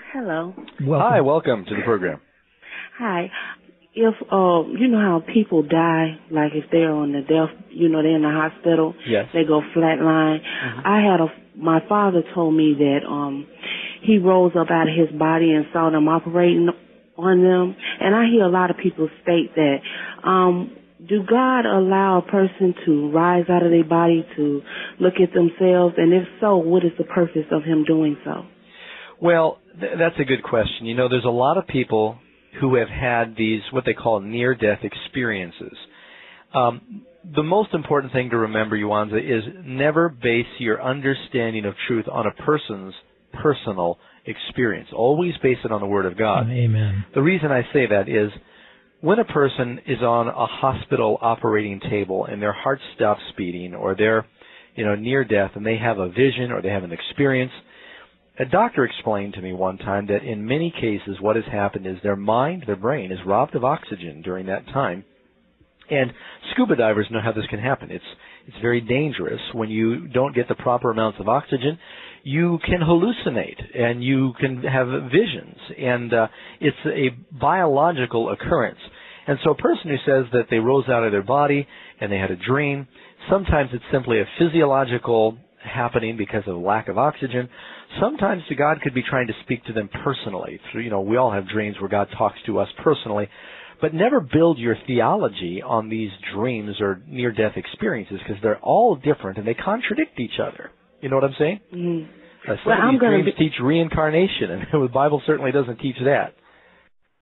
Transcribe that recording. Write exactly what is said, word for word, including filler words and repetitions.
Hello. Welcome. Hi, welcome to the program. Hi. If, uh, you know how people die, like if they're on the death, you know, they're in the hospital, yes. they go flatline. Mm-hmm. I had a, my father told me that um, he rose up out of his body and saw them operating on them. And I hear a lot of people state that. Um, do God allow a person to rise out of their body to look at themselves? And if so, what is the purpose of him doing so? Well, th- that's a good question. You know, there's a lot of people who have had these, what they call near-death experiences. Um, the most important thing to remember, Yuanza, is never base your understanding of truth on a person's personal experience. Always base it on the Word of God. Amen. The reason I say that is when a person is on a hospital operating table and their heart stops beating or they're, you know, near death and they have a vision or they have an experience, a doctor explained to me one time that in many cases what has happened is their mind, their brain, is robbed of oxygen during that time. And scuba divers know how this can happen. It's it's very dangerous. When you don't get the proper amounts of oxygen, you can hallucinate and you can have visions. And uh, it's a biological occurrence. And so a person who says that they rose out of their body and they had a dream, sometimes it's simply a physiological happening because of lack of oxygen. Sometimes God could be trying to speak to them personally. Through, you know, we all have dreams where God talks to us personally. But never build your theology on these dreams or near-death experiences because they're all different and they contradict each other. You know what I'm saying? Mm-hmm. Uh, some well, of I'm these dreams be- teach reincarnation, and the Bible certainly doesn't teach that.